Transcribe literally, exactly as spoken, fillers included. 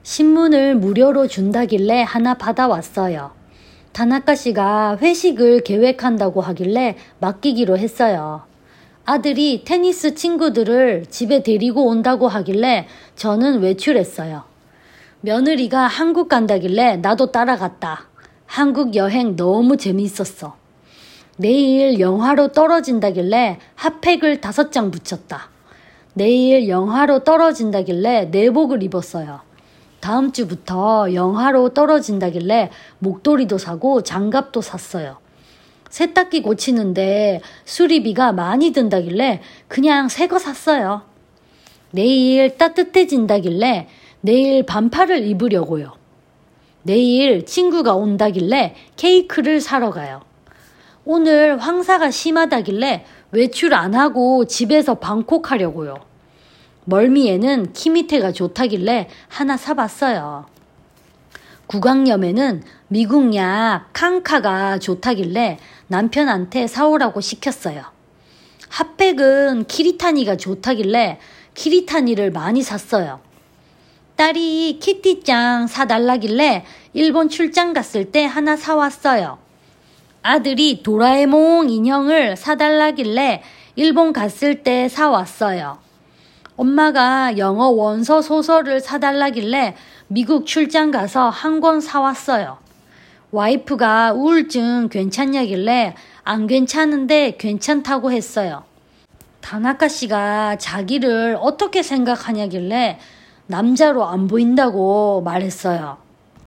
신문을 무료로 준다길래 하나 받아왔어요. 다나카 씨가 회식을 계획한다고 하길래 맡기기로 했어요. 아들이 테니스 친구들을 집에 데리고 온다고 하길래 저는 외출했어요. 며느리가 한국 간다길래 나도 따라갔다. 한국 여행 너무 재미있었어. 내일 영하로 떨어진다길래 핫팩을 다섯 장 붙였다. 내일 영하로 떨어진다길래 내복을 입었어요. 다음 주부터 영하로 떨어진다길래 목도리도 사고 장갑도 샀어요. 세탁기 고치는데 수리비가 많이 든다길래 그냥 새 거 샀어요. 내일 따뜻해진다길래 내일 반팔을 입으려고요. 내일 친구가 온다길래 케이크를 사러 가요. 오늘 황사가 심하다길래 외출 안 하고 집에서 방콕하려고요. 멀미에는 키미테가 좋다길래 하나 사봤어요. 구강염에는 미국 약 칸카가 좋다길래 남편한테 사오라고 시켰어요. 핫팩은 키리타니가 좋다길래 키리타니를 많이 샀어요. 딸이 키티짱 사달라길래 일본 출장 갔을 때 하나 사왔어요. 아들이 도라에몽 인형을 사달라길래 일본 갔을 때 사왔어요. 엄마가 영어 원서 소설을 사달라길래 미국 출장 가서 한 권 사왔어요. 와이프가 우울증 괜찮냐길래 안 괜찮은데 괜찮다고 했어요. 다나카 씨가 자기를 어떻게 생각하냐길래 남자로 안 보인다고 말했어요.